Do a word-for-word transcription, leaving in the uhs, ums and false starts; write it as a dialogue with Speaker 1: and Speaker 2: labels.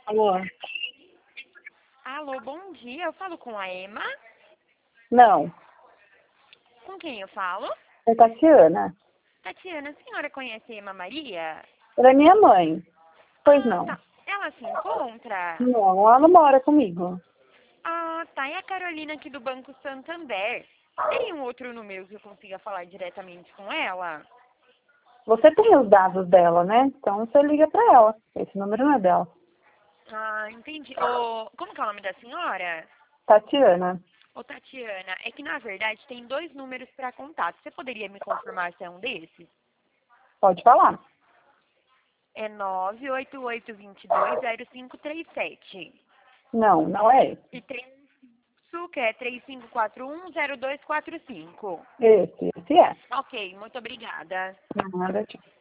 Speaker 1: Alô?
Speaker 2: Alô, bom dia. Eu falo com a Emma.
Speaker 1: Não,
Speaker 2: Com quem eu falo?
Speaker 1: é Tatiana.
Speaker 2: Tatiana, a senhora conhece a Emma Maria?
Speaker 1: Ela é minha mãe. Pois
Speaker 2: Ah,
Speaker 1: não.
Speaker 2: tá. Ela se encontra?
Speaker 1: Não, ela não mora comigo.
Speaker 2: Ah, tá. É a Carolina aqui do Banco Santander. Tem um outro número que eu consiga falar diretamente com ela?
Speaker 1: Você tem os dados dela, né? Então você liga pra ela. Esse número não é dela.
Speaker 2: Ah, entendi. Ô, como que é o nome da senhora?
Speaker 1: Tatiana,
Speaker 2: Ô, Tatiana, é que na verdade tem dois números para contato. Você poderia me confirmar se é um desses?
Speaker 1: pode falar.
Speaker 2: É nove oito oito dois dois zero cinco três sete.
Speaker 1: Não, não é esse.
Speaker 2: E tem Su, que é três cinco quatro um zero dois quatro cinco.
Speaker 1: Esse, esse é.
Speaker 2: Ok, muito obrigada.
Speaker 1: Nada, tchau.